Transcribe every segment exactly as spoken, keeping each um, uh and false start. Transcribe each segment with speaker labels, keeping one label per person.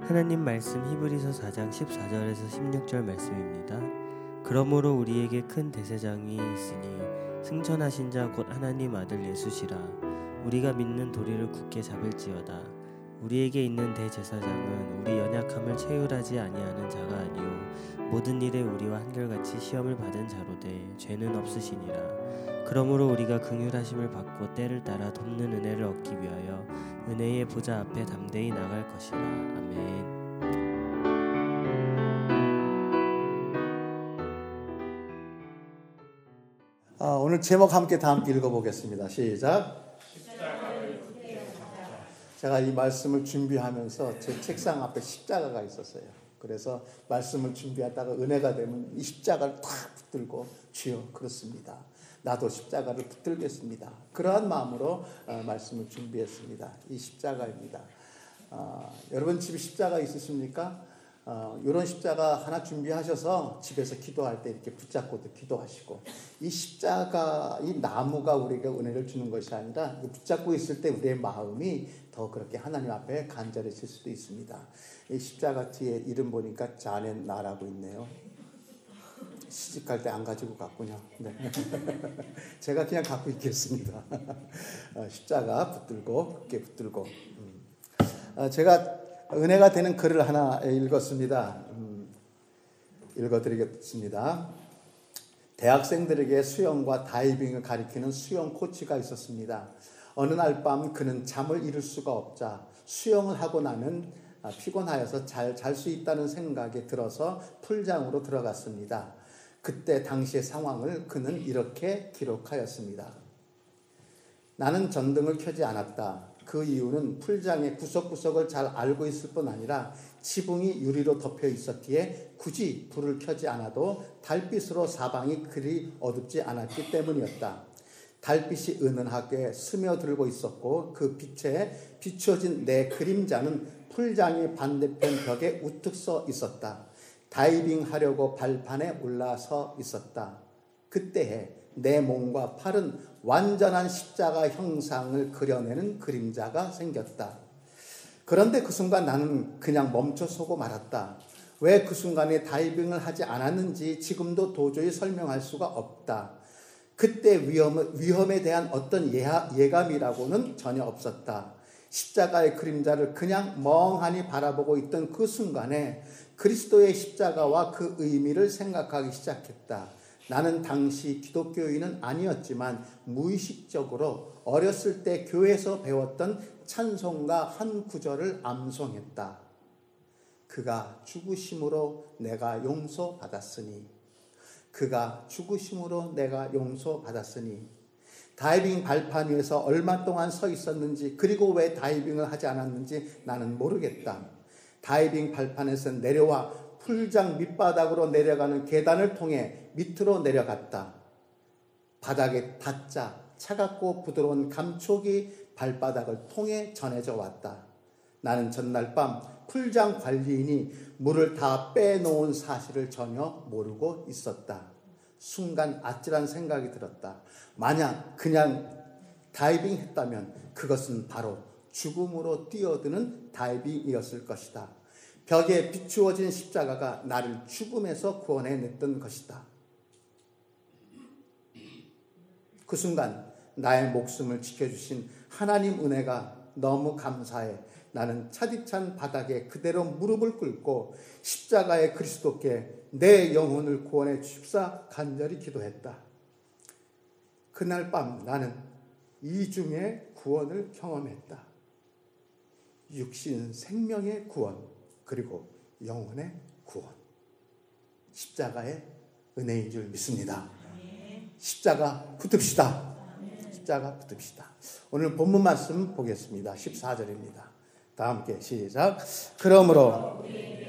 Speaker 1: 하나님 말씀 히브리서 사 장 십사 절에서 십육 절 말씀입니다. 그러므로 우리에게 큰 대제사장이 있으니 승천하신 자 곧 하나님 아들 예수시라. 우리가 믿는 도리를 굳게 잡을지어다. 우리에게 있는 대제사장은 우리 연약함을 체휼하지 아니하는 자가 아니요 모든 일에 우리와 한결같이 시험을 받은 자로되 죄는 없으시니라. 그러므로 우리가 긍휼하심을 받고 때를 따라 돕는 은혜를 얻기 위하여 은혜의 보좌 앞에 담대히 나갈 것이라. 아멘.
Speaker 2: 아, 오늘 제목 함께 다 함께 읽어보겠습니다. 시작. 제가 이 말씀을 준비하면서 제 책상 앞에 십자가가 있었어요. 그래서 말씀을 준비하다가 은혜가 되면 이 십자가를 탁 붙들고 주여 그렇습니다. 나도 십자가를 붙들겠습니다. 그러한 마음으로 어, 말씀을 준비했습니다. 이 십자가입니다. 어, 여러분 집에 십자가 있으십니까? 어, 이런 십자가 하나 준비하셔서 집에서 기도할 때 이렇게 붙잡고도 기도하시고, 이 십자가, 이 나무가 우리에게 은혜를 주는 것이 아니라 붙잡고 있을 때 우리의 마음이 더 그렇게 하나님 앞에 간절해질 수도 있습니다. 이 십자가 뒤에 이름 보니까 자네 나라고 있네요. 시집갈 때 안 가지고 갔군요. 네. 제가 그냥 갖고 있겠습니다. 어, 십자가 붙들고 굳게 붙들고. 음. 어, 제가 은혜가 되는 글을 하나 읽었습니다. 음, 읽어드리겠습니다. 대학생들에게 수영과 다이빙을 가리키는 수영 코치가 있었습니다. 어느 날 밤 그는 잠을 이룰 수가 없자 수영을 하고 나면 피곤하여서 잘 잘 수 있다는 생각이 들어서 풀장으로 들어갔습니다. 그때 당시의 상황을 그는 이렇게 기록하였습니다. 나는 전등을 켜지 않았다. 그 이유는 풀장의 구석구석을 잘 알고 있을 뿐 아니라 지붕이 유리로 덮여 있었기에 굳이 불을 켜지 않아도 달빛으로 사방이 그리 어둡지 않았기 때문이었다. 달빛이 은은하게 스며들고 있었고 그 빛에 비추어진 내 그림자는 풀장의 반대편 벽에 우뚝 서 있었다. 다이빙하려고 발판에 올라서 있었다. 그때에 내 몸과 팔은 완전한 십자가 형상을 그려내는 그림자가 생겼다. 그런데 그 순간 나는 그냥 멈춰서고 말았다. 왜 그 순간에 다이빙을 하지 않았는지 지금도 도저히 설명할 수가 없다. 그때 위험, 위험에 대한 어떤 예하, 예감이라고는 전혀 없었다. 십자가의 그림자를 그냥 멍하니 바라보고 있던 그 순간에 그리스도의 십자가와 그 의미를 생각하기 시작했다. 나는 당시 기독교인은 아니었지만 무의식적으로 어렸을 때 교회에서 배웠던 찬송가 한 구절을 암송했다. 그가 죽으심으로 내가 용서받았으니, 그가 죽으심으로 내가 용서받았으니. 다이빙 발판 위에서 얼마 동안 서 있었는지, 그리고 왜 다이빙을 하지 않았는지 나는 모르겠다. 다이빙 발판에서 내려와 풀장 밑바닥으로 내려가는 계단을 통해 밑으로 내려갔다. 바닥에 닿자 차갑고 부드러운 감촉이 발바닥을 통해 전해져 왔다. 나는 전날 밤 풀장 관리인이 물을 다 빼놓은 사실을 전혀 모르고 있었다. 순간 아찔한 생각이 들었다. 만약 그냥 다이빙 했다면 그것은 바로 죽음으로 뛰어드는 다이빙이었을 것이다. 벽에 비추어진 십자가가 나를 죽음에서 구원해냈던 것이다. 그 순간 나의 목숨을 지켜주신 하나님 은혜가 너무 감사해 나는 차디찬 바닥에 그대로 무릎을 꿇고 십자가의 그리스도께 내 영혼을 구원해 주십사 간절히 기도했다. 그날 밤 나는 이중의 구원을 경험했다. 육신 생명의 구원, 그리고 영혼의 구원. 십자가의 은혜인 줄 믿습니다. 십자가 붙읍시다. 십자가 붙읍시다. 오늘 본문 말씀 보겠습니다. 십사 절입니다. 다 함께 시작. 그러므로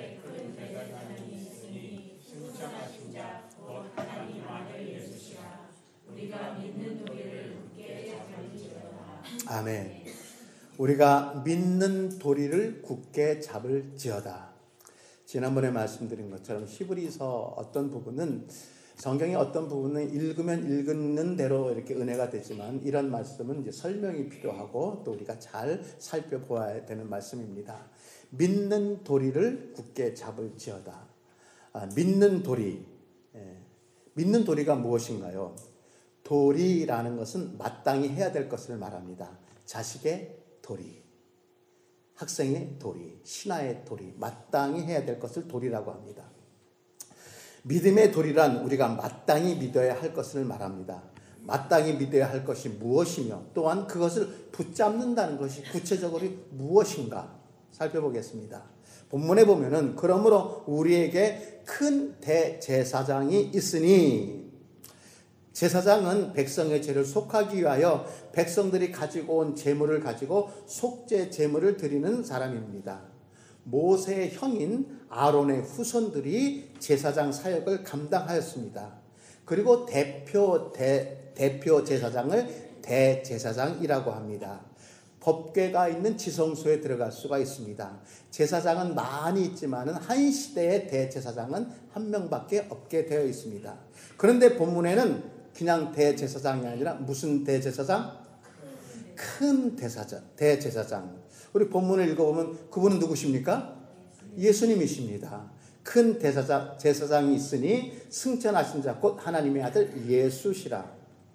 Speaker 2: 아멘. 우리가 믿는 도리를 굳게 잡을지어다. 지난번에 말씀드린 것처럼 히브리서 어떤 부분은 성경의 어떤 부분은 읽으면 읽는 대로 이렇게 은혜가 되지만 이런 말씀은 이제 설명이 필요하고 또 우리가 잘 살펴보아야 되는 말씀입니다. 믿는 도리를 굳게 잡을지어다. 아, 믿는 도리. 예. 믿는 도리가 무엇인가요? 도리라는 것은 마땅히 해야 될 것을 말합니다. 자식의 도리, 학생의 도리, 신하의 도리, 마땅히 해야 될 것을 도리라고 합니다. 믿음의 도리란 우리가 마땅히 믿어야 할 것을 말합니다. 마땅히 믿어야 할 것이 무엇이며 또한 그것을 붙잡는다는 것이 구체적으로 무엇인가 살펴보겠습니다. 본문에 보면은 그러므로 우리에게 큰 대제사장이 있으니, 제사장은 백성의 죄를 속하기 위하여 백성들이 가지고 온 제물을 가지고 속죄 제물을 드리는 사람입니다. 모세의 형인 아론의 후손들이 제사장 사역을 감당하였습니다. 그리고 대표 대, 대표 제사장을 대제사장이라고 합니다. 법궤가 있는 지성소에 들어갈 수가 있습니다. 제사장은 많이 있지만은 한 시대의 대제사장은 한 명밖에 없게 되어 있습니다. 그런데 본문에는 그냥 대제사장이 아니라 무슨 대제사장? 큰 대사장, 대제사장. 우리 본문을 읽어보면 그분은 누구십니까? 예수님이십니다. 큰 대사장, 제사장이 있으니 승천하신 자 곧 하나님의 아들 예수시라.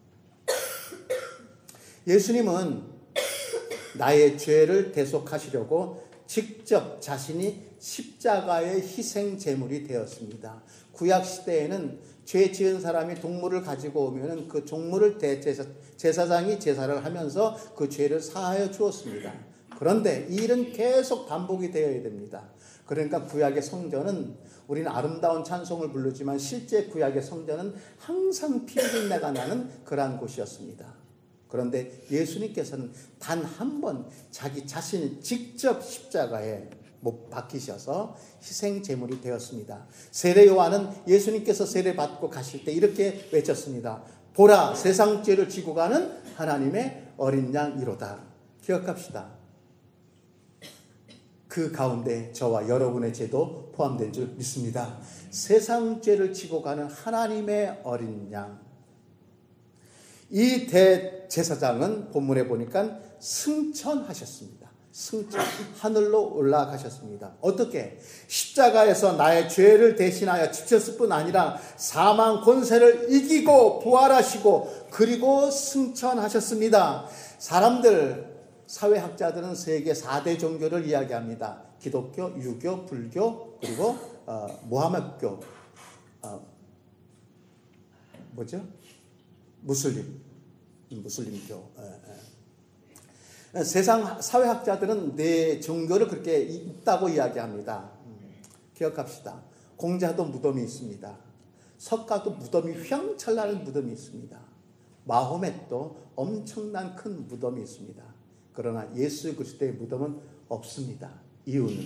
Speaker 2: 예수님은 나의 죄를 대속하시려고 직접 자신이 십자가의 희생 제물이 되었습니다. 구약 시대에는 죄 지은 사람이 동물을 가지고 오면은 그 동물을 대제사, 제사장이 제사를 하면서 그 죄를 사하여 주었습니다. 그런데 이 일은 계속 반복이 되어야 됩니다. 그러니까 구약의 성전은 우리는 아름다운 찬송을 부르지만 실제 구약의 성전은 항상 피비린내가 나는 그러한 곳이었습니다. 그런데 예수님께서는 단 한 번 자기 자신을 직접 십자가에 못 박히셔서 희생 제물이 되었습니다. 세례 요한은 예수님께서 세례 받고 가실 때 이렇게 외쳤습니다. 보라, 세상 죄를 지고 가는 하나님의 어린 양이로다. 기억합시다. 그 가운데 저와 여러분의 죄도 포함된 줄 믿습니다. 세상 죄를 지고 가는 하나님의 어린 양. 이 대제사장은 본문에 보니까 승천하셨습니다. 승천, 하늘로 올라가셨습니다. 어떻게? 십자가에서 나의 죄를 대신하여 지쳤을 뿐 아니라 사망 권세를 이기고 부활하시고 그리고 승천하셨습니다. 사람들, 사회학자들은 세계 사 대 종교를 이야기합니다. 기독교, 유교, 불교, 그리고 어, 모하메드교, 어, 뭐죠? 무슬림, 무슬림교. 에, 에. 세상 사회학자들은 네 종교를 그렇게 있다고 이야기합니다. 음, 기억합시다. 공자도 무덤이 있습니다. 석가도 무덤이 휘황찬란한 무덤이 있습니다. 마호멧도 엄청난 큰 무덤이 있습니다. 그러나 예수 그리스도의 무덤은 없습니다. 이유는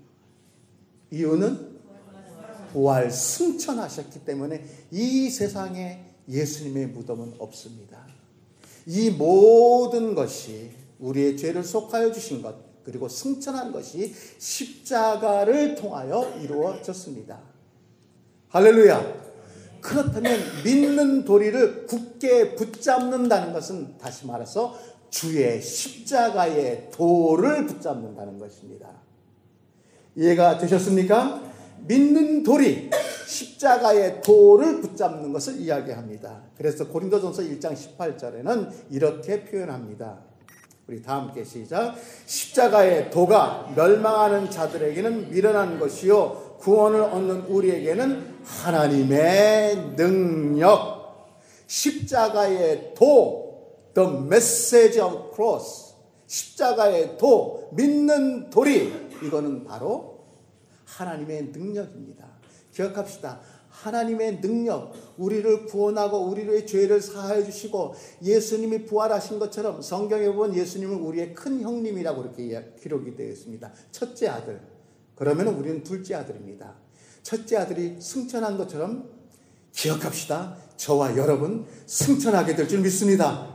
Speaker 2: 이유는 부활 승천하셨기 때문에 이 세상에 예수님의 무덤은 없습니다. 이 모든 것이 우리의 죄를 속하여 주신 것 그리고 승천한 것이 십자가를 통하여 이루어졌습니다. 할렐루야. 그렇다면 믿는 도리를 굳게 붙잡는다는 것은 다시 말해서 주의 십자가의 도를 붙잡는다는 것입니다. 이해가 되셨습니까? 믿는 도리, 십자가의 도를 붙잡는 것을 이야기합니다. 그래서 고린도전서 일 장 십팔 절에는 이렇게 표현합니다. 우리 다 함께 시작. 십자가의 도가 멸망하는 자들에게는 미련한 것이요 구원을 얻는 우리에게는 하나님의 능력. 십자가의 도, the message of cross, 십자가의 도, 믿는 도리, 이거는 바로 하나님의 능력입니다. 기억합시다. 하나님의 능력, 우리를 구원하고 우리의 죄를 사하여 주시고 예수님이 부활하신 것처럼 성경에 보면 예수님은 우리의 큰 형님이라고 이렇게 기록이 되어 있습니다. 첫째 아들. 그러면 우리는 둘째 아들입니다. 첫째 아들이 승천한 것처럼 기억합시다. 저와 여러분 승천하게 될 줄 믿습니다.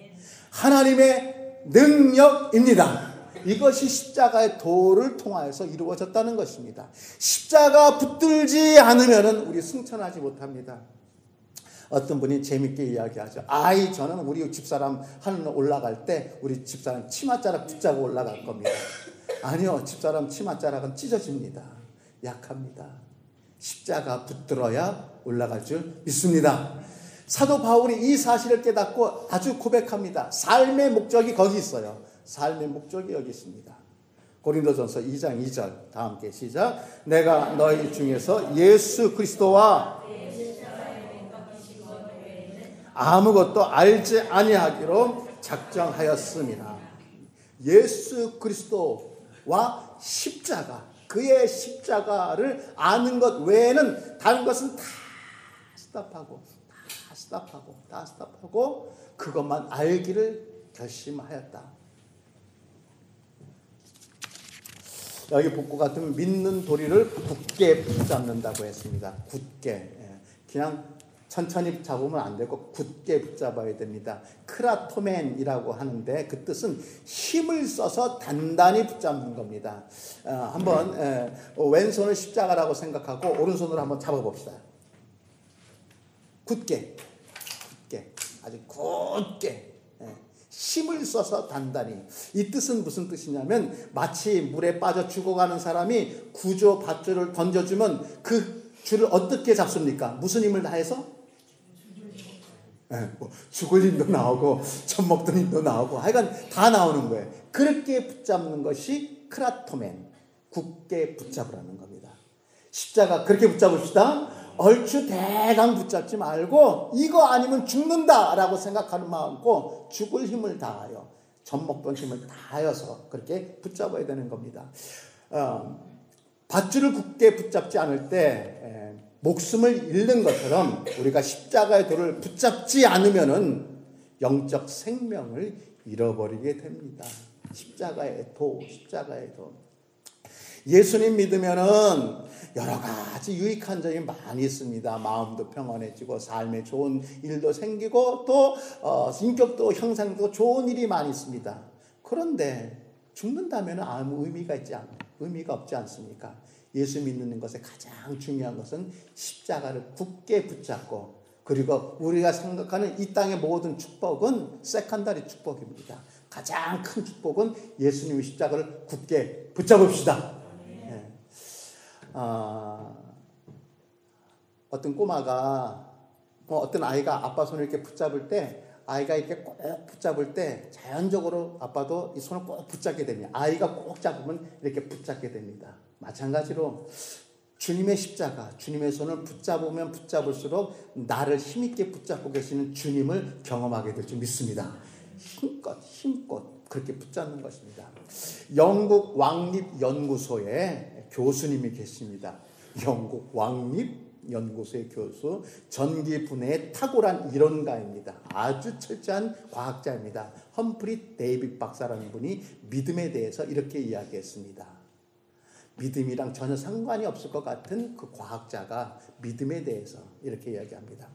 Speaker 2: 하나님의 능력입니다. 이것이 십자가의 도를 통하여서 이루어졌다는 것입니다. 십자가 붙들지 않으면 우리 승천하지 못합니다. 어떤 분이 재밌게 이야기하죠. 아이, 저는 우리 집사람 하늘 올라갈 때 우리 집사람 치맛자락 붙잡고 올라갈 겁니다. 아니요, 집사람 치맛자락은 찢어집니다. 약합니다. 십자가 붙들어야 올라갈 줄 믿습니다. 사도 바울이 이 사실을 깨닫고 아주 고백합니다. 삶의 목적이 거기 있어요. 삶의 목적이 여기 있습니다. 고린도전서 이 장 이 절 다 함께 시작. 내가 너희 중에서 예수 그리스도와 아무것도 알지 아니하기로 작정하였습니다. 예수 그리스도와 십자가, 그의 십자가를 아는 것 외에는 다른 것은 다 스탑하고 다 스탑하고 다 스탑하고 그것만 알기를 결심하였다. 여기 복고 같으면 믿는 도리를 굳게 붙잡는다고 했습니다. 굳게. 그냥 천천히 잡으면 안 되고 굳게 붙잡아야 됩니다. 크라토멘이라고 하는데 그 뜻은 힘을 써서 단단히 붙잡는 겁니다. 어, 한번 에, 왼손을 십자가라고 생각하고 오른손으로 한번 잡아봅시다. 굳게, 굳게, 아주 굳게. 힘을 써서 단단히. 이 뜻은 무슨 뜻이냐면 마치 물에 빠져 죽어가는 사람이 구조 밧줄을 던져주면 그 줄을 어떻게 잡습니까? 무슨 힘을 다해서? 네, 뭐 죽을 힘도 나오고 젖먹던 힘도 나오고 하여간 다 나오는 거예요. 그렇게 붙잡는 것이 크라토멘, 굳게 붙잡으라는 겁니다. 십자가 그렇게 붙잡읍시다. 얼추 대강 붙잡지 말고 이거 아니면 죽는다라고 생각하는 마음고 죽을 힘을 다하여 젖먹던 힘을 다하여서 그렇게 붙잡아야 되는 겁니다. 어, 밧줄을 굳게 붙잡지 않을 때 에, 목숨을 잃는 것처럼 우리가 십자가의 도를 붙잡지 않으면은 영적 생명을 잃어버리게 됩니다. 십자가의 도, 십자가의 도. 예수님 믿으면은 여러 가지 유익한 점이 많이 있습니다. 마음도 평안해지고 삶에 좋은 일도 생기고 또 어, 인격도 형상도 좋은 일이 많이 있습니다. 그런데 죽는다면 아무 의미가 있지 않, 의미가 없지 않습니까? 예수 믿는 것의 가장 중요한 것은 십자가를 굳게 붙잡고 그리고 우리가 생각하는 이 땅의 모든 축복은 세컨다리 축복입니다. 가장 큰 축복은 예수님의 십자가를 굳게 붙잡읍시다. 어, 어떤 꼬마가 뭐 어떤 아이가 아빠 손을 이렇게 붙잡을 때 아이가 이렇게 꼭 붙잡을 때 자연적으로 아빠도 이 손을 꼭 붙잡게 됩니다. 아이가 꼭 잡으면 이렇게 붙잡게 됩니다. 마찬가지로 주님의 십자가, 주님의 손을 붙잡으면 붙잡을수록 나를 힘있게 붙잡고 계시는 주님을 경험하게 될 줄 믿습니다. 힘껏 힘껏 그렇게 붙잡는 것입니다. 영국 왕립연구소에 교수님이 계십니다. 영국 왕립연구소의 교수, 전기분해의 탁월한 이론가입니다. 아주 철저한 과학자입니다. 험프리 데이빗 박사라는 분이 믿음에 대해서 이렇게 이야기했습니다. 믿음이랑 전혀 상관이 없을 것 같은 그 과학자가 믿음에 대해서 이렇게 이야기합니다.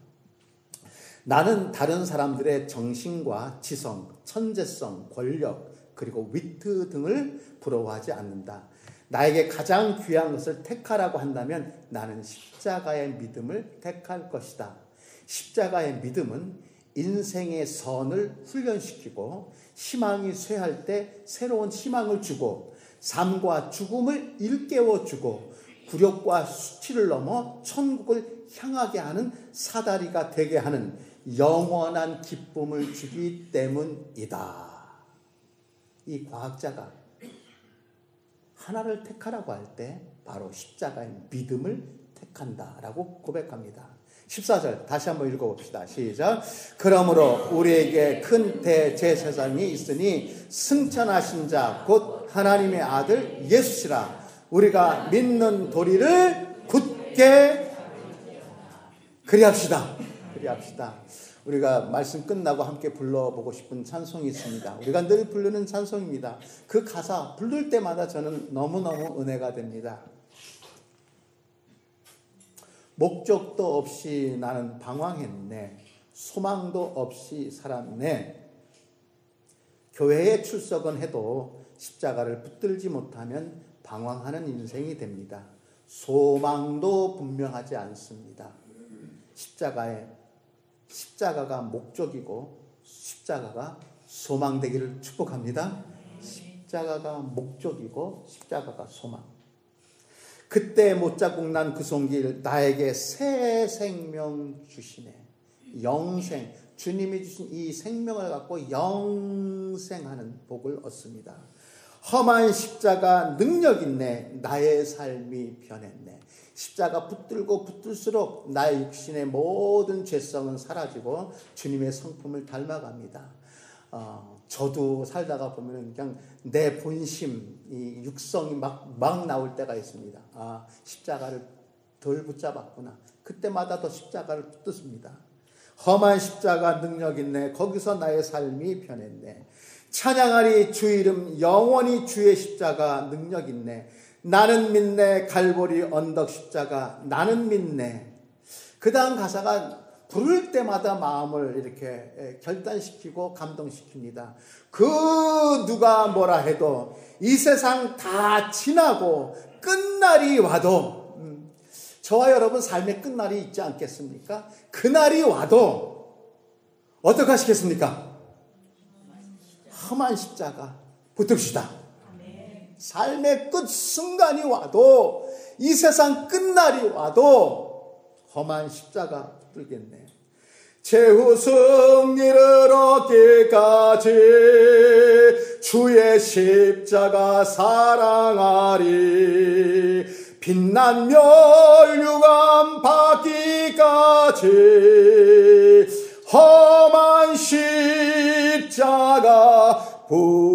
Speaker 2: 나는 다른 사람들의 정신과 지성, 천재성, 권력, 그리고 위트 등을 부러워하지 않는다. 나에게 가장 귀한 것을 택하라고 한다면 나는 십자가의 믿음을 택할 것이다. 십자가의 믿음은 인생의 선을 훈련시키고 희망이 쇠할 때 새로운 희망을 주고 삶과 죽음을 일깨워주고 굴욕과 수치를 넘어 천국을 향하게 하는 사다리가 되게 하는 영원한 기쁨을 주기 때문이다. 이 과학자가 하나를 택하라고 할 때 바로 십자가의 믿음을 택한다라고 고백합니다. 십사 절 다시 한번 읽어봅시다. 시작. 그러므로 우리에게 큰 대제사장이 있으니 승천하신 자 곧 하나님의 아들 예수시라. 우리가 믿는 도리를 굳게 그리합시다. 그리합시다. 우리가 말씀 끝나고 함께 불러보고 싶은 찬송이 있습니다. 우리가 늘 부르는 찬송입니다. 그 가사 부를 때마다 저는 너무너무 은혜가 됩니다. 목적도 없이 나는 방황했네. 소망도 없이 살았네. 교회에 출석은 해도 십자가를 붙들지 못하면 방황하는 인생이 됩니다. 소망도 분명하지 않습니다. 십자가에 십자가가 목적이고 십자가가 소망되기를 축복합니다. 십자가가 목적이고 십자가가 소망. 그때 못자국 난 그 손길 나에게 새 생명 주시네. 영생, 주님이 주신 이 생명을 갖고 영생하는 복을 얻습니다. 험한 십자가 능력 있네. 나의 삶이 변했네. 십자가 붙들고 붙들수록 나의 육신의 모든 죄성은 사라지고 주님의 성품을 닮아갑니다. 어, 저도 살다가 보면 그냥 내 본심, 이 육성이 막, 막 나올 때가 있습니다. 아, 십자가를 덜 붙잡았구나. 그때마다 더 십자가를 붙듭니다. 험한 십자가 능력 있네. 거기서 나의 삶이 변했네. 찬양하리 주 이름 영원히 주의 십자가 능력 있네. 나는 믿네 갈보리 언덕 십자가 나는 믿네. 그 다음 가사가 부를 때마다 마음을 이렇게 결단시키고 감동시킵니다. 그 누가 뭐라 해도 이 세상 다 지나고 끝날이 와도 음, 저와 여러분 삶의 끝날이 있지 않겠습니까? 그날이 와도 어떻게 하시겠습니까? 험한 십자가 붙듭시다. 삶의 끝 순간이 와도 이 세상 끝날이 와도 험한 십자가 붙들겠네. 최후 승리를 얻기까지 주의 십자가 사랑하리. 빛난 멸류관 받기까지 험한 십자가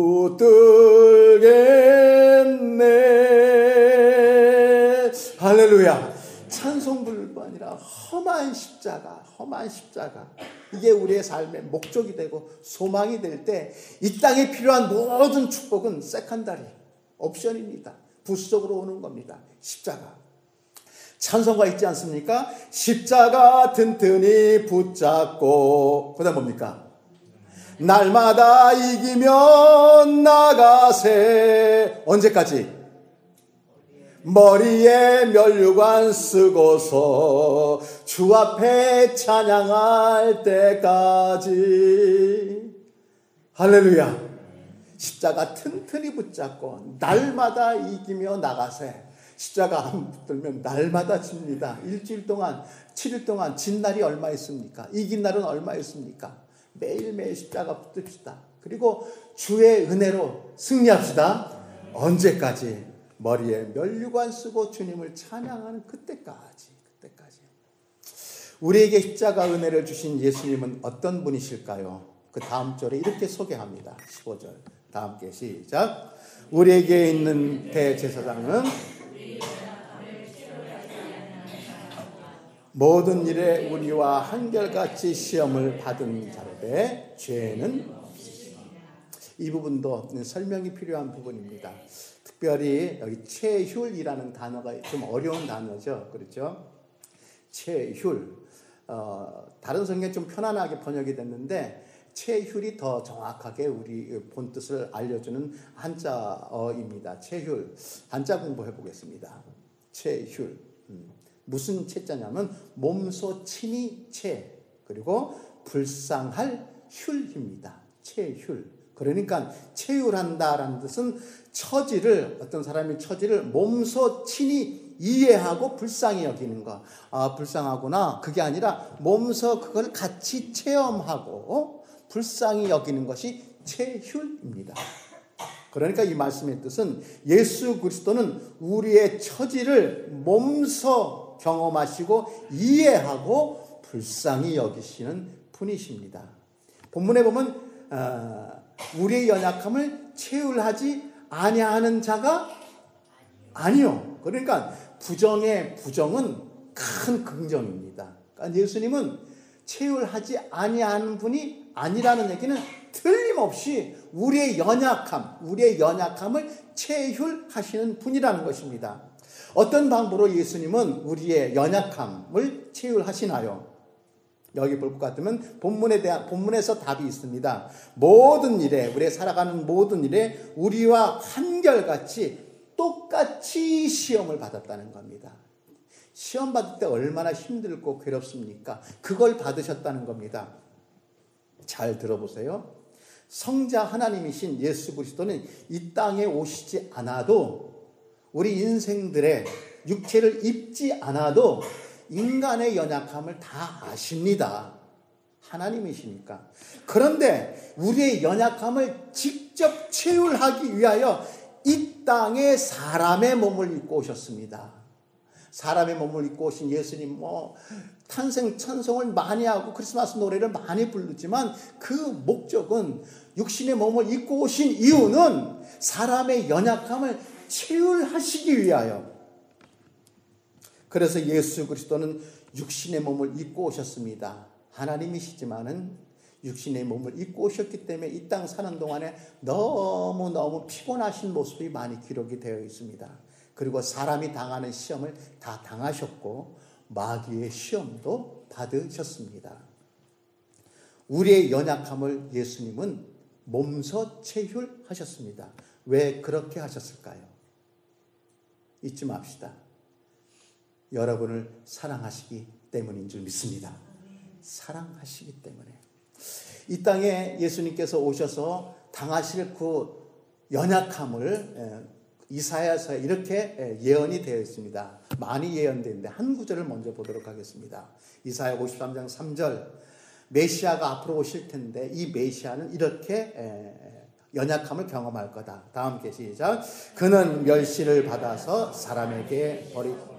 Speaker 2: 붙들겠네. 할렐루야. 찬송불도 아니라 험한 십자가, 험한 십자가. 이게 우리의 삶의 목적이 되고 소망이 될 때 이 땅에 필요한 모든 축복은 세컨다리, 옵션입니다. 부수적으로 오는 겁니다. 십자가. 찬송가 있지 않습니까? 십자가 튼튼히 붙잡고, 그 다음 뭡니까? 날마다 이기며 나가세. 언제까지? 머리에 면류관 쓰고서 주 앞에 찬양할 때까지. 할렐루야. 십자가 튼튼히 붙잡고 날마다 이기며 나가세. 십자가 안 붙들면 날마다 집니다. 일주일 동안, 칠 일 동안 진 날이 얼마 있습니까? 이긴 날은 얼마 있습니까? 매일매일 십자가 붙듭시다. 그리고 주의 은혜로 승리합시다. 언제까지? 머리에 면류관 쓰고 주님을 찬양하는 그때까지. 그때까지. 우리에게 십자가 은혜를 주신 예수님은 어떤 분이실까요? 그 다음 절에 이렇게 소개합니다. 십오 절. 다 함께 시작. 우리에게 있는 대제사장은 모든 일에 우리와 한결같이 시험을 받은 자로되 죄는 없으시니. 이 부분도 설명이 필요한 부분입니다. 특별히 여기 최휼이라는 단어가 좀 어려운 단어죠. 그렇죠? 최휼. 어, 다른 성경에 좀 편안하게 번역이 됐는데 최휼이 더 정확하게 우리 본뜻을 알려주는 한자어입니다. 최휼. 한자 공부해 보겠습니다. 최휼. 음. 무슨 채자냐면 몸소 친히 채, 그리고 불쌍할 휼입니다. 최휼. 그러니까 체휼한다라는 뜻은 처지를, 어떤 사람의 처지를 몸소 친히 이해하고 불쌍히 여기는 거. 아, 불쌍하구나. 그게 아니라 몸소 그걸 같이 체험하고 불쌍히 여기는 것이 체휼입니다. 그러니까 이 말씀의 뜻은 예수 그리스도는 우리의 처지를 몸소 경험하시고 이해하고 불쌍히 여기시는 분이십니다. 본문에 보면 어, 우리의 연약함을 체휼하지 아니하는 자가 아니요. 그러니까 부정의 부정은 큰 긍정입니다. 그러니까 예수님은 체휼하지 아니하는 분이 아니라는 얘기는 틀림없이 우리의 연약함, 우리의 연약함을 체휼하시는 분이라는 것입니다. 어떤 방법으로 예수님은 우리의 연약함을 체휼하시나요? 여기 볼 것 같으면 본문에 대한, 본문에서 답이 있습니다. 모든 일에, 우리의 살아가는 모든 일에 우리와 한결같이 똑같이 시험을 받았다는 겁니다. 시험 받을 때 얼마나 힘들고 괴롭습니까? 그걸 받으셨다는 겁니다. 잘 들어보세요. 성자 하나님이신 예수 그리스도는 이 땅에 오시지 않아도, 우리 인생들의 육체를 입지 않아도 인간의 연약함을 다 아십니다. 하나님이시니까. 그런데 우리의 연약함을 직접 채울하기 위하여 이 땅에 사람의 몸을 입고 오셨습니다. 사람의 몸을 입고 오신 예수님, 뭐 탄생 찬송을 많이 하고 크리스마스 노래를 많이 부르지만 그 목적은, 육신의 몸을 입고 오신 이유는 사람의 연약함을 채울하시기 위하여. 그래서 예수 그리스도는 육신의 몸을 입고 오셨습니다. 하나님이시지만은 육신의 몸을 입고 오셨기 때문에 이 땅 사는 동안에 너무너무 피곤하신 모습이 많이 기록이 되어 있습니다. 그리고 사람이 당하는 시험을 다 당하셨고 마귀의 시험도 받으셨습니다. 우리의 연약함을 예수님은 몸소 채울하셨습니다. 왜 그렇게 하셨을까요? 잊지 맙시다. 여러분을 사랑하시기 때문인 줄 믿습니다. 사랑하시기 때문에. 이 땅에 예수님께서 오셔서 당하실 그 연약함을 이사야서에 이렇게 예언이 되어 있습니다. 많이 예언되는데 한 구절을 먼저 보도록 하겠습니다. 이사야 오십삼 장 삼 절. 메시아가 앞으로 오실 텐데 이 메시아는 이렇게 연약함을 경험할 거다. 다 함께 시작. 그는 멸시를 받아서 사람에게 버리고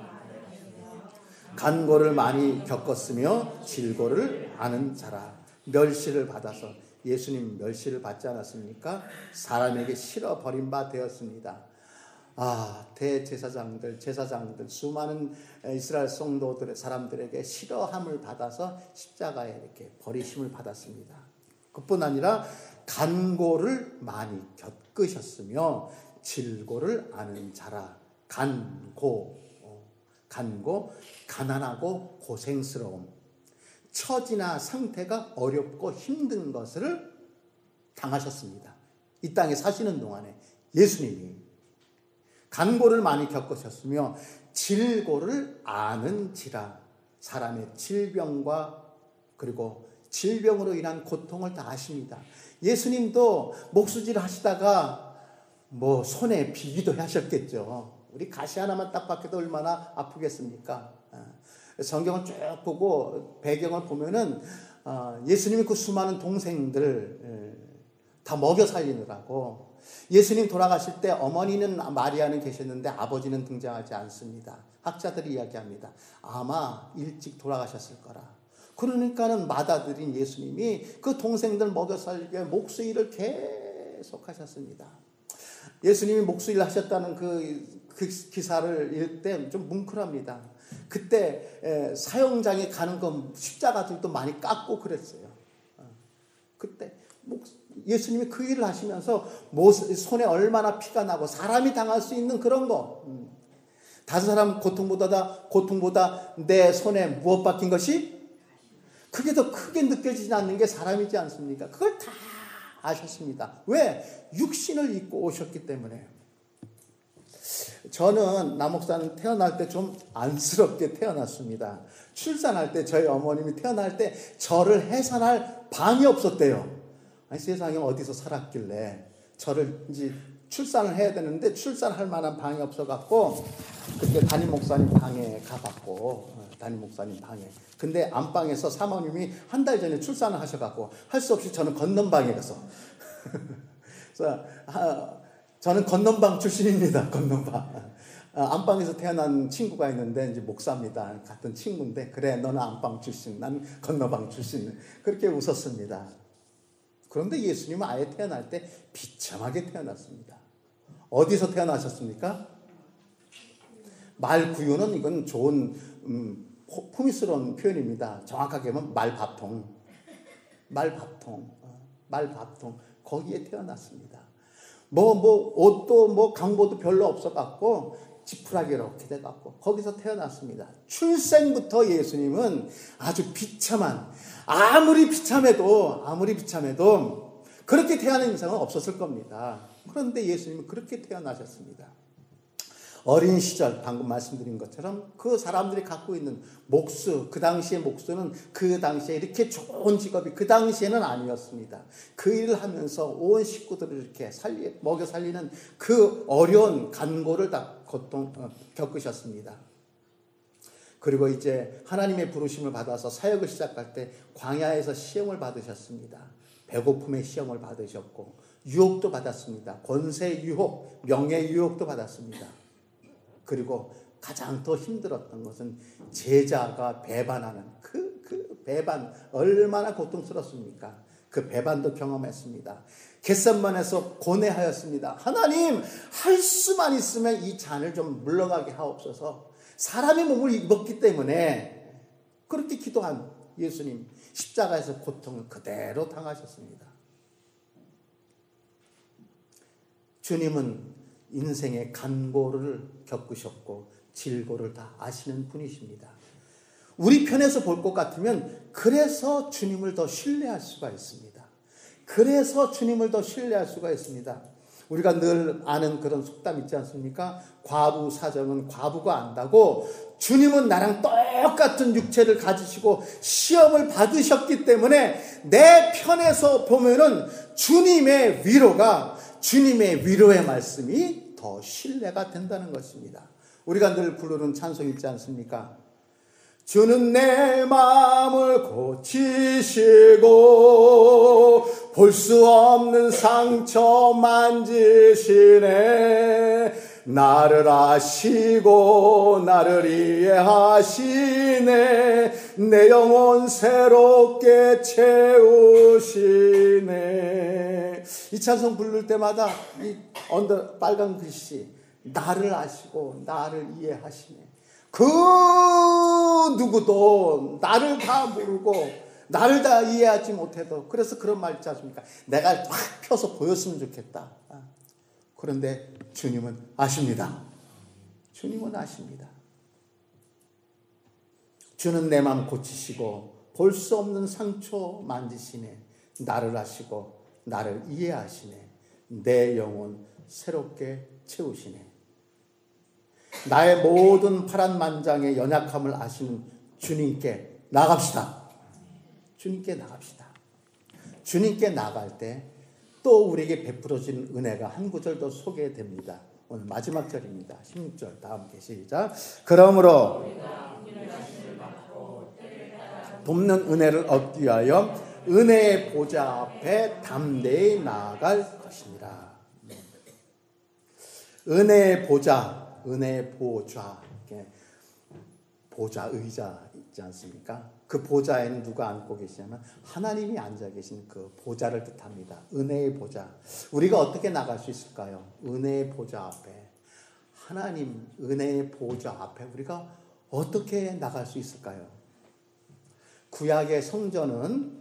Speaker 2: 간고를 많이 겪었으며 질고를 아는 자라. 멸시를 받아서, 예수님 멸시를 받지 않았습니까? 사람에게 실어 버린 바 되었습니다. 아, 대제사장들, 제사장들, 수많은 이스라엘 성도들의 사람들에게 싫어함을 받아서 십자가에 이렇게 버리심을 받았습니다. 그뿐 아니라 간고를 많이 겪으셨으며 질고를 아는 자라. 간고, 간고, 가난하고 고생스러움, 처지나 상태가 어렵고 힘든 것을 당하셨습니다. 이 땅에 사시는 동안에 예수님이 간고를 많이 겪으셨으며 질고를 아는지라. 사람의 질병과 그리고 질병으로 인한 고통을 다 아십니다. 예수님도 목수질 하시다가 뭐 손에 비기도 하셨겠죠. 우리 가시 하나만 딱 박혀도 얼마나 아프겠습니까? 성경을 쭉 보고 배경을 보면은 예수님이 그 수많은 동생들 다 먹여 살리느라고, 예수님 돌아가실 때 어머니는 마리아는 계셨는데 아버지는 등장하지 않습니다. 학자들이 이야기합니다. 아마 일찍 돌아가셨을 거라. 그러니까는 맏아들인 예수님이 그 동생들 먹여 살리기 위해 목수일을 계속 하셨습니다. 예수님이 목수일 하셨다는 그, 그 기사를 읽을 때 좀 뭉클합니다. 그때 사형장에 가는 건 십자가들도 많이 깎고 그랬어요. 그때 예수님이 그 일을 하시면서 손에 얼마나 피가 나고 사람이 당할 수 있는 그런 거, 다른 사람 고통보다 고통보다 내 손에 무엇 박힌 것이 그게 더 크게 느껴지지 않는 게 사람이지 않습니까? 그걸 다 아셨습니다. 왜? 육신을 입고 오셨기 때문에. 저는 남목사는 태어날 때 좀 안쓰럽게 태어났습니다. 출산할 때 저희 어머님이 태어날 때 저를 해산할 방이 없었대요. 아니, 세상에 어디서 살았길래 저를 이제 출산을 해야 되는데 출산할 만한 방이 없어갖고 그때 담임 목사님 방에 가봤고, 담임 목사님 방에. 근데 안방에서 사모님이 한 달 전에 출산을 하셔갖고 할 수 없이 저는 건넌방에 가서 그래서 아, 저는 건넌방 출신입니다. 건넌방. 안방에서 태어난 친구가 있는데 이제 목사입니다. 같은 친구인데, 그래 너는 안방 출신, 난 건너방 출신. 그렇게 웃었습니다. 그런데 예수님은 아예 태어날 때 비참하게 태어났습니다. 어디서 태어나셨습니까? 말구유는 이건 좋은 음, 포미스러운 표현입니다. 정확하게 하면 말밥통. 말밥통. 말밥통. 거기에 태어났습니다. 뭐, 뭐, 옷도 뭐, 강보도 별로 없어갖고, 지푸라기 이렇게 돼갖고, 거기서 태어났습니다. 출생부터 예수님은 아주 비참한, 아무리 비참해도, 아무리 비참해도, 그렇게 태어난 이상은 없었을 겁니다. 그런데 예수님은 그렇게 태어나셨습니다. 어린 시절 방금 말씀드린 것처럼 그 사람들이 갖고 있는 목수, 그 당시의 목수는 그 당시에 이렇게 좋은 직업이 그 당시에는 아니었습니다. 그 일을 하면서 온 식구들을 이렇게 살리, 먹여 살리는 그 어려운 간고를 다 고통 어, 겪으셨습니다. 그리고 이제 하나님의 부르심을 받아서 사역을 시작할 때 광야에서 시험을 받으셨습니다. 배고픔의 시험을 받으셨고 유혹도 받았습니다. 권세 유혹, 명예 유혹도 받았습니다. 그리고 가장 더 힘들었던 것은 제자가 배반하는 그, 그 배반 얼마나 고통스럽습니까? 그 배반도 경험했습니다. 겟셋만에서 고뇌하였습니다. 하나님, 할 수만 있으면 이 잔을 좀 물러가게 하옵소서. 사람의 몸을 입었기 때문에 그렇게 기도한 예수님, 십자가에서 고통을 그대로 당하셨습니다. 주님은 인생의 간고를 겪으셨고 질고를 다 아시는 분이십니다. 우리 편에서 볼 것 같으면 그래서 주님을 더 신뢰할 수가 있습니다. 그래서 주님을 더 신뢰할 수가 있습니다. 우리가 늘 아는 그런 속담 있지 않습니까? 과부 사정은 과부가 안다고. 주님은 나랑 똑같은 육체를 가지시고 시험을 받으셨기 때문에 내 편에서 보면은 주님의 위로가, 주님의 위로의 말씀이 더 신뢰가 된다는 것입니다. 우리가 늘 부르는 찬송 있지 않습니까? 주는 내 마음을 고치시고 볼 수 없는 상처 만지시네. 나를 아시고 나를 이해하시네. 내 영혼 새롭게 채우시네. 이 찬송 부를 때마다 이 언더 빨간 글씨, 나를 아시고 나를 이해하시네. 그 누구도 나를 다 모르고 나를 다 이해하지 못해도, 그래서 그런 말 있지 않습니까? 내가 확 펴서 보였으면 좋겠다. 그런데 주님은 아십니다. 주님은 아십니다. 주는 내 마음 고치시고 볼 수 없는 상처 만지시네. 나를 아시고 나를 이해하시네. 내 영혼 새롭게 채우시네. 나의 모든 파란만장의 연약함을 아시는 주님께 나갑시다. 주님께 나갑시다. 주님께 나갈 때 또 우리에게 베풀어진 은혜가 한 구절 더 소개됩니다. 오늘 마지막 절입니다. 십육 절 다 함께 시작. 그러므로 돕는 은혜를 얻기 위하여 은혜의 보좌 앞에 담대히 나아갈 것이니라. 은혜의 보좌, 은혜의 보좌, 보좌, 의자 있지 않습니까? 그 보좌에는 누가 앉고 계시냐면 하나님이 앉아 계신 그 보좌를 뜻합니다. 은혜의 보좌. 우리가 어떻게 나갈 수 있을까요? 은혜의 보좌 앞에, 하나님 은혜의 보좌 앞에 우리가 어떻게 나갈 수 있을까요? 구약의 성전은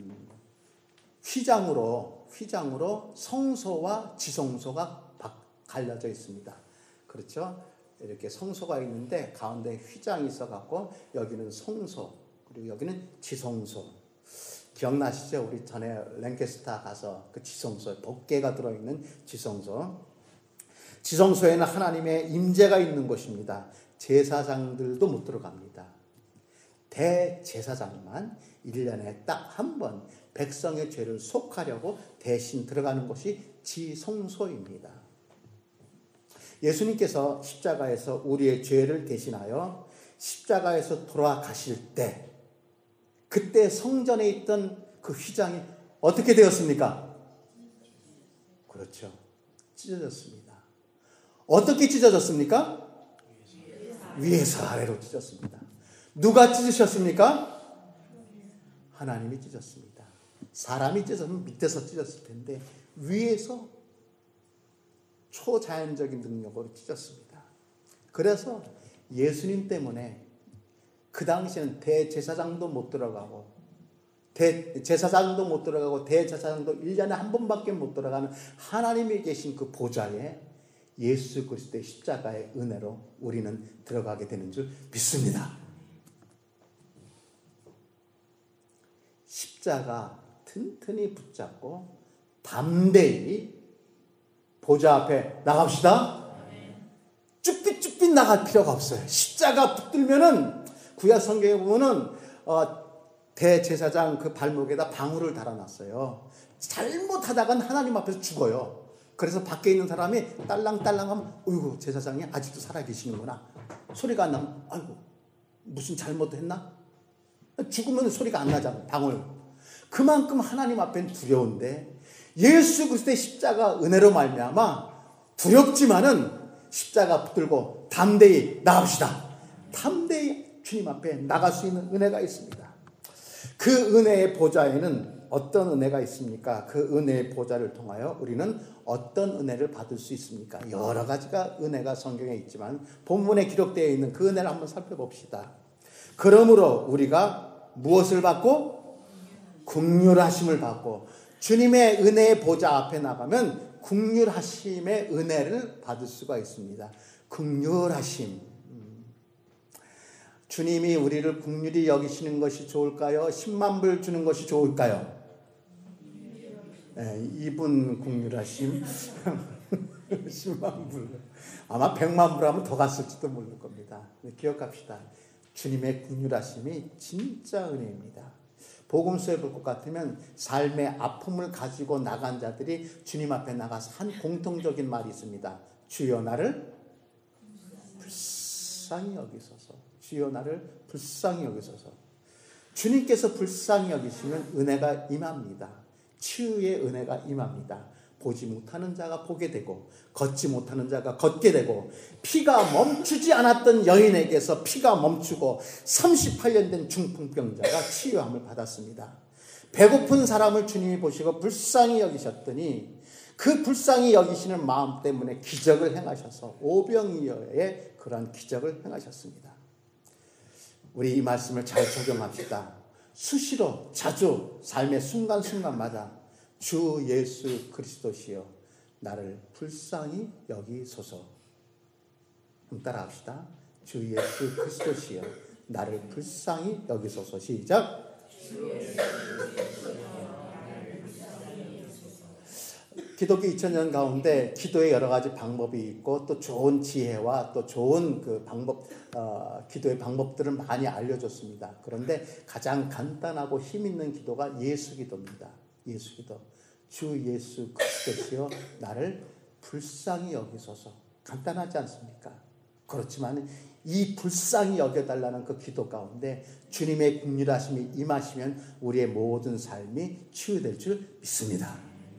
Speaker 2: 휘장으로 휘장으로 성소와 지성소가 갈려져 있습니다. 그렇죠? 이렇게 성소가 있는데 가운데 휘장이 있어갖고 여기는 성소, 그리고 여기는 지성소. 기억나시죠? 우리 전에 랭캐스터 가서 그 지성소에 법궤가 들어있는 지성소. 지성소에는 하나님의 임재가 있는 곳입니다. 제사장들도 못 들어갑니다. 대제사장만 일 년에 딱 한 번 백성의 죄를 속하려고 대신 들어가는 곳이 지성소입니다. 예수님께서 십자가에서 우리의 죄를 대신하여 십자가에서 돌아가실 때, 그때 성전에 있던 그 휘장이 어떻게 되었습니까? 그렇죠. 찢어졌습니다. 어떻게 찢어졌습니까? 위에서 아래로 찢었습니다. 누가 찢으셨습니까? 하나님이 찢었습니다. 사람이 찢었으면 밑에서 찢었을 텐데 위에서 초자연적인 능력으로 찢었습니다. 그래서 예수님 때문에 그 당시에는 대제사장도 못 들어가고 대제사장도 못 들어가고 대제사장도 일 년에 한 번밖에 못 들어가는 하나님이 계신 그 보좌에 예수 그리스도의 십자가의 은혜로 우리는 들어가게 되는 줄 믿습니다. 십자가 튼튼히 붙잡고 담대히 보좌 앞에 나갑시다. 쭈삣쭈삣 나갈 필요가 없어요. 십자가 붙들면은 구약 성경에 보면은 어, 대제사장 그 발목에다 방울을 달아놨어요. 잘못하다간 하나님 앞에서 죽어요. 그래서 밖에 있는 사람이 딸랑딸랑하면 어이구 제사장이 아직도 살아계시는구나. 소리가 안 나면 아이고 무슨 잘못했나? 죽으면 소리가 안 나잖아. 방울. 그만큼 하나님 앞엔 두려운데 예수 그리스도의 십자가 은혜로 말미암아 두렵지만은 십자가 붙들고 담대히 나갑시다. 담대히 주님 앞에 나갈 수 있는 은혜가 있습니다. 그 은혜의 보좌에는 어떤 은혜가 있습니까? 그 은혜의 보좌를 통하여 우리는 어떤 은혜를 받을 수 있습니까? 여러 가지가 은혜가 성경에 있지만 본문에 기록되어 있는 그 은혜를 한번 살펴봅시다. 그러므로 우리가 무엇을 받고? 긍휼하심을 받고, 주님의 은혜의 보좌 앞에 나가면 긍휼하심의 은혜를 받을 수가 있습니다. 긍휼하심. 주님이 우리를 긍휼히 여기시는 것이 좋을까요? 십만 불 주는 것이 좋을까요? 네, 이분 긍휼하심 십만 불, 아마 백만 불 하면 더 갔을지도 모를 겁니다. 기억합시다. 주님의 긍휼하심이 진짜 은혜입니다. 복음서에 볼 것 같으면 삶의 아픔을 가지고 나간 자들이 주님 앞에 나가서 한 공통적인 말이 있습니다. 주여 나를 불쌍히 여기소서. 주여 나를 불쌍히 여기소서. 주님께서 불쌍히 여기시면 은혜가 임합니다. 치유의 은혜가 임합니다. 보지 못하는 자가 보게 되고 걷지 못하는 자가 걷게 되고 피가 멈추지 않았던 여인에게서 피가 멈추고 삼십팔 년 된 중풍병자가 치유함을 받았습니다. 배고픈 사람을 주님이 보시고 불쌍히 여기셨더니 그 불쌍히 여기시는 마음 때문에 기적을 행하셔서 오병이어의 그러한 기적을 행하셨습니다. 우리 이 말씀을 잘 적용합시다. 수시로 자주 삶의 순간순간마다 주 예수 그리스도시여 나를 불쌍히 여기소서. 한번 따라합시다. 주 예수 그리스도시여 나를 불쌍히 여기소서. 시작. 기독교 이천 년 가운데 기도의 여러 가지 방법이 있고 또 좋은 지혜와 또 좋은 그 방법, 어, 기도의 방법들을 많이 알려줬습니다. 그런데 가장 간단하고 힘 있는 기도가 예수 기도입니다. 예수 기도. 주 예수 그리스도시여 나를 불쌍히 여기소서. 간단하지 않습니까? 그렇지만 이 불쌍히 여겨달라는 그 기도 가운데 주님의 긍휼하심이 임하시면 우리의 모든 삶이 치유될 줄 믿습니다.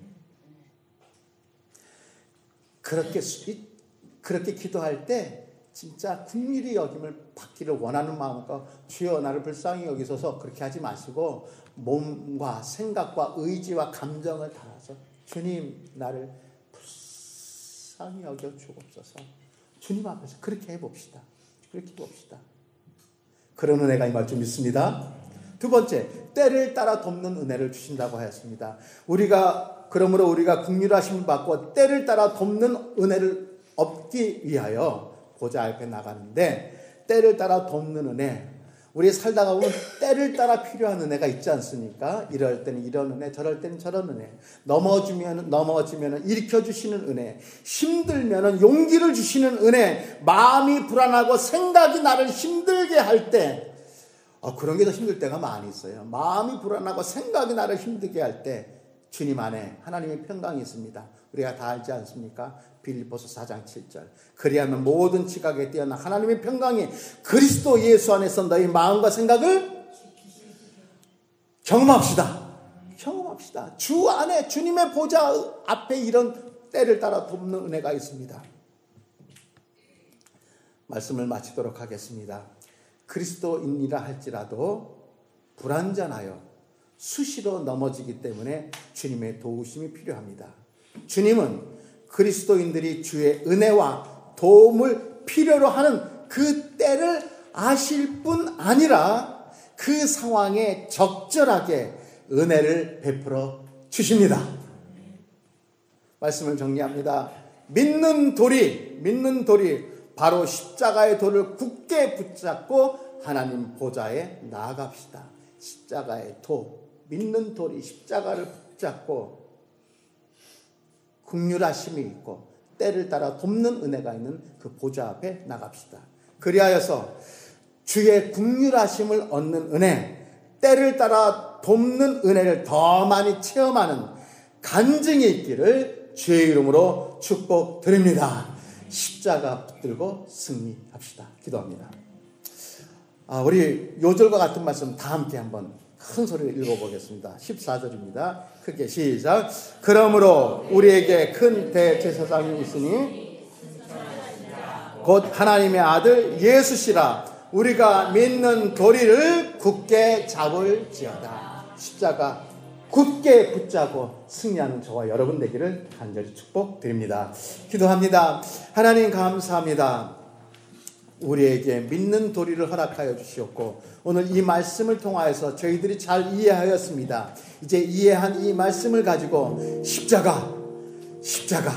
Speaker 2: 그렇게, 그렇게 기도할 때 진짜 긍휼히 여김을 받기를 원하는 마음과 주여 나를 불쌍히 여기소서 그렇게 하지 마시고 몸과 생각과 의지와 감정을 다해서 주님 나를 불쌍히 여겨 주옵소서. 주님 앞에서 그렇게 해봅시다. 그렇게 해봅시다. 그런 은혜가 임할 줄 믿습니다. 두 번째, 때를 따라 돕는 은혜를 주신다고 하였습니다. 우리가 그러므로 우리가 긍휼하심을 받고 때를 따라 돕는 은혜를 얻기 위하여 보좌 앞에 나가는데 때를 따라 돕는 은혜, 우리 살다가 보면 때를 따라 필요한 은혜가 있지 않습니까? 이럴 때는 이런 은혜, 저럴 때는 저런 은혜, 넘어지면 넘어지면 일으켜 주시는 은혜, 힘들면 용기를 주시는 은혜, 마음이 불안하고 생각이 나를 힘들게 할 때, 어, 그런 게 더 힘들 때가 많이 있어요. 마음이 불안하고 생각이 나를 힘들게 할 때 주님 안에 하나님의 평강이 있습니다. 우리가 다 알지 않습니까? 빌립보서 사 장 칠 절. 그리하면 모든 지각에 뛰어난 하나님의 평강이 그리스도 예수 안에서 너희 마음과 생각을 경험합시다. 경험합시다. 주 안에 주님의 보좌 앞에 이런 때를 따라 돕는 은혜가 있습니다. 말씀을 마치도록 하겠습니다. 그리스도인이라 할지라도 불완전하여 수시로 넘어지기 때문에 주님의 도우심이 필요합니다. 주님은 그리스도인들이 주의 은혜와 도움을 필요로 하는 그 때를 아실 뿐 아니라 그 상황에 적절하게 은혜를 베풀어 주십니다. 말씀을 정리합니다. 믿는 돌이, 믿는 돌이 바로 십자가의 돌을 굳게 붙잡고 하나님 보좌에 나아갑시다. 십자가의 돌, 믿는 돌이 십자가를 붙잡고 긍휼하심이 있고 때를 따라 돕는 은혜가 있는 그 보좌 앞에 나갑시다. 그리하여서 주의 긍휼하심을 얻는 은혜, 때를 따라 돕는 은혜를 더 많이 체험하는 간증이 있기를 주의 이름으로 축복드립니다. 십자가 붙들고 승리합시다. 기도합니다. 아, 우리 요절과 같은 말씀 다 함께 한번 큰 소리로 읽어보겠습니다. 십사 절입니다. 크게 시작. 그러므로 우리에게 큰 대제사장이 있으니 곧 하나님의 아들 예수시라. 우리가 믿는 도리를 굳게 잡을지어다. 십자가 굳게 붙잡고 승리하는 저와 여러분 되기를 간절히 축복드립니다. 기도합니다. 하나님 감사합니다. 우리에게 믿는 도리를 허락하여 주시었고 오늘 이 말씀을 통하여서 저희들이 잘 이해하였습니다. 이제 이해한 이 말씀을 가지고 십자가, 십자가,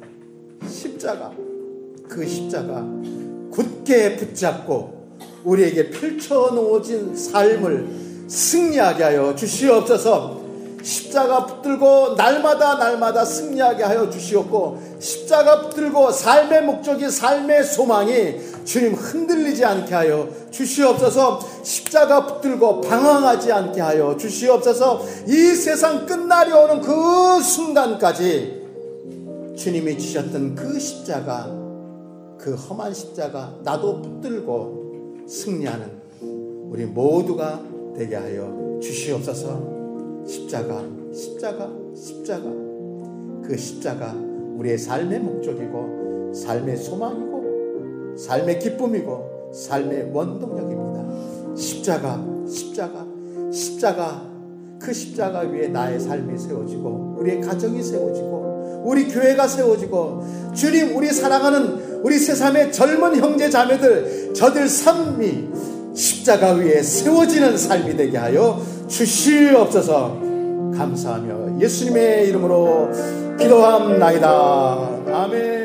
Speaker 2: 십자가, 그 십자가 굳게 붙잡고 우리에게 펼쳐놓아진 삶을 승리하게 하여 주시옵소서. 십자가 붙들고 날마다 날마다 승리하게 하여 주시옵고 십자가 붙들고 삶의 목적이 삶의 소망이 주님 흔들리지 않게 하여 주시옵소서. 십자가 붙들고 방황하지 않게 하여 주시옵소서. 이 세상 끝날이 오는 그 순간까지 주님이 주셨던 그 십자가, 그 험한 십자가 나도 붙들고 승리하는 우리 모두가 되게 하여 주시옵소서. 십자가, 십자가, 십자가. 그 십자가 우리의 삶의 목적이고 삶의 소망이고 삶의 기쁨이고 삶의 원동력입니다. 십자가, 십자가, 십자가. 그 십자가 위에 나의 삶이 세워지고 우리의 가정이 세워지고 우리 교회가 세워지고 주님, 우리 사랑하는 우리 세상의 젊은 형제 자매들, 저들 삶이 십자가 위에 세워지는 삶이 되게 하여 주시옵소서. 감사하며 예수님의 이름으로 기도합나이다. 아멘.